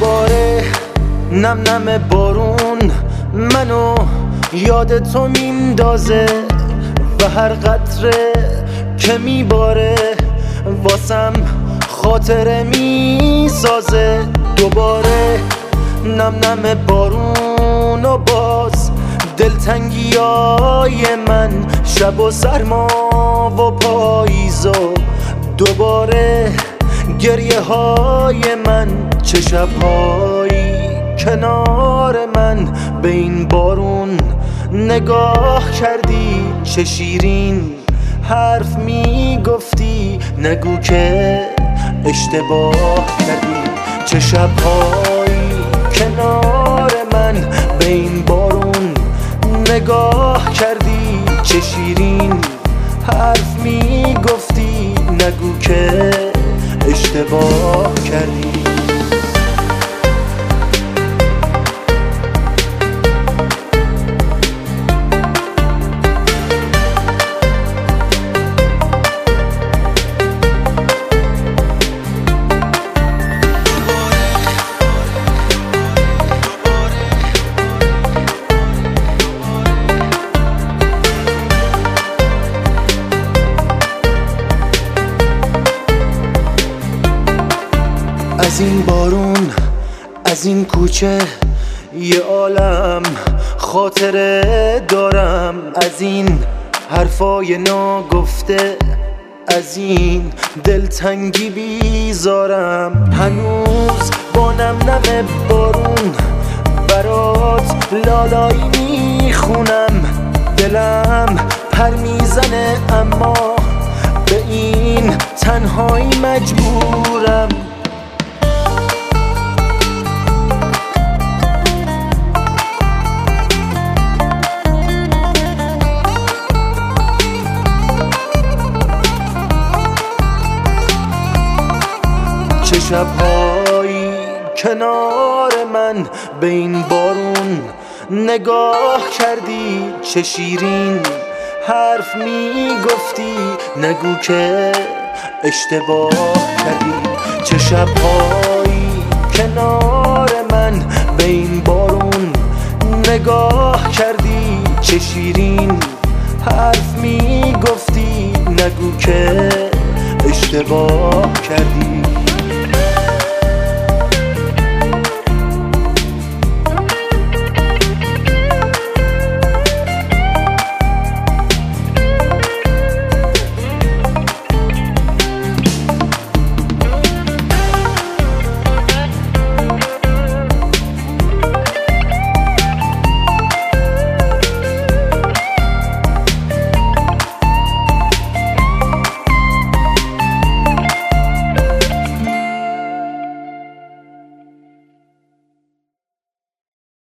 دوباره نم نم بارون منو یاد تو میندازه و هر قطره که میباره واسم خاطره میسازه. دوباره نم نم بارون و باز دلتنگیای من، شب و سرما و پاییز و دوباره گریه های من. چه شبهایی کنار من به این بارون نگاه کردی، چه شیرین حرف میگفتی، نگو که اشتباه کردی. چه شبهایی کنار من به این بارون نگاه کردی، چه شیرین حرف میگفتی، نگو که اشتباه کردی. از این بارون، از این کوچه یه عالم خاطره دارم، از این حرفای ناگفته، از این دلتنگی بیزارم. هنوز با نم نم بارون برات لالایی میخونم، دلم پر میزنه اما به این تنهایی مجبورم. چه شبهایی کنار من به این بارون نگاه کردی، چه شیرین حرف میگفتی، نگو که اشتباه کردی. چه شبهایی کنار من به این بارون نگاه کردی، چه شیرین حرف میگفتی، نگو که اشتباه کردی.